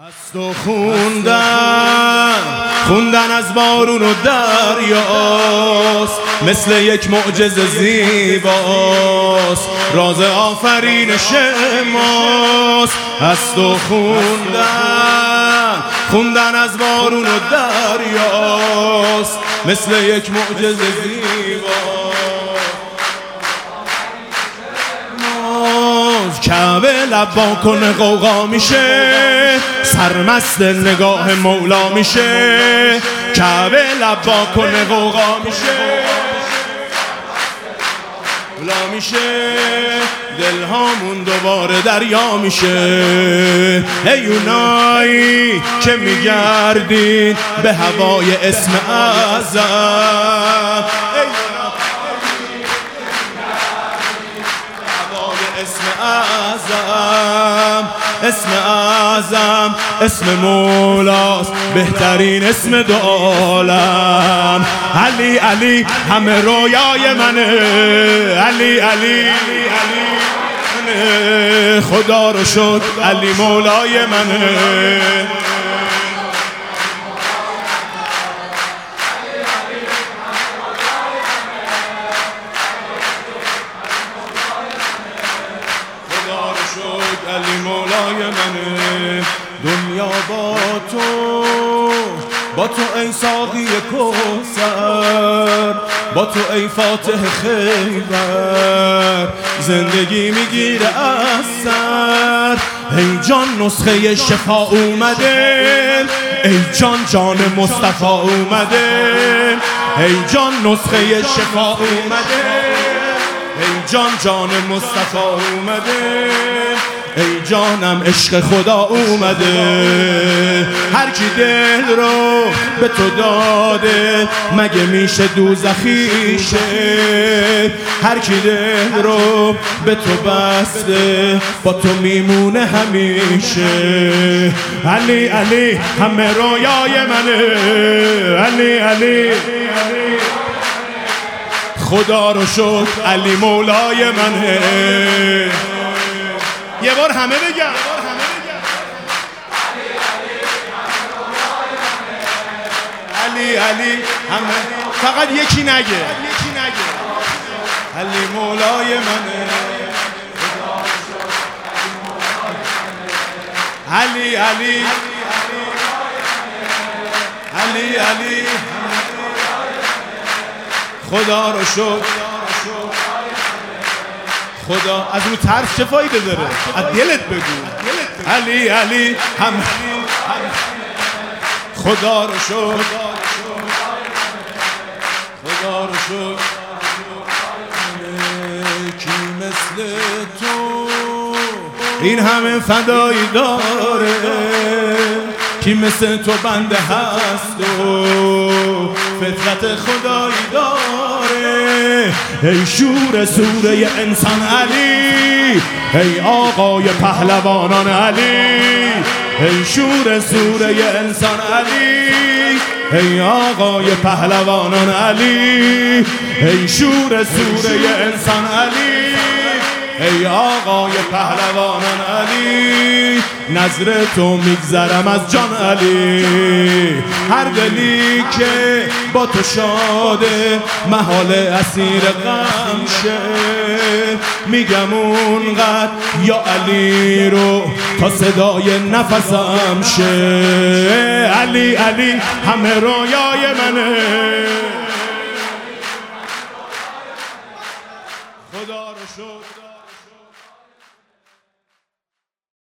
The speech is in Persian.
از تو خوندن از بارون و دریاست، مثل یک معجزه زیباست، راز آفرینش ماست. از تو خوندن از بارون و دریاست، مثل یک معجزه زیباست. کعبه لبا کنه غوغا میشه، سرمست نگاه مولا میشه. کعبه لبا کنه غوغا میشه، مولا میشه. دلهامون دوباره دریا میشه. ای اونایی که میگردین به هوای اسم اعظم، اسم اعظم، اسم مولاست، بهترین اسم دو عالم. علی علی همه رویای منه، علی علی منه. خدا رو شکر علی مولای منه. علی مولای منه. دنیا با تو ای ساقی کوثر، با تو ای فاتح خیبر، زندگی میگیره از سر. ای جان نسخه شفا اومده، ای جان مصطفی اومده. ای جان نسخه شفا اومده، ای جان مصطفی اومده. ای جانم عشق خدا اومده. هر کی دل رو به تو داده مگه میشه دوزخی شه؟ هر کی دل رو به تو بسته با تو میمونه همیشه. علی علی همه رویای منه، علی علی خدا رو شکر علی مولای منه. یه بار همه بگم علی علی همه، فقط یکی نگه علی مولای منه. علی علی علی علی خدا رو شکر. خدا از رو ترس چه فایده داره؟ از دلت بگو. علی علی هم خدا رو شکر، خدا رو شکر. کی مثل تو این همه فدایی داره؟ کی مثل تو بنده هست و فطرت خدایی داره؟ ای شور سوره انسان علی، ای آقای پهلوانان علی. ای شور سوره انسان علی، ای آقای پهلوانان علی. ای شور سوره انسان علی، ای آقای پهلوانان علی. نظر تو میگذرم از جان علی. هر دلی که با تو شاده محال اسیر غم شه. میگم اونقدر یا علی رو تا صدای نفسم شه. علی علی همه رویای منه. خدا رو شکر.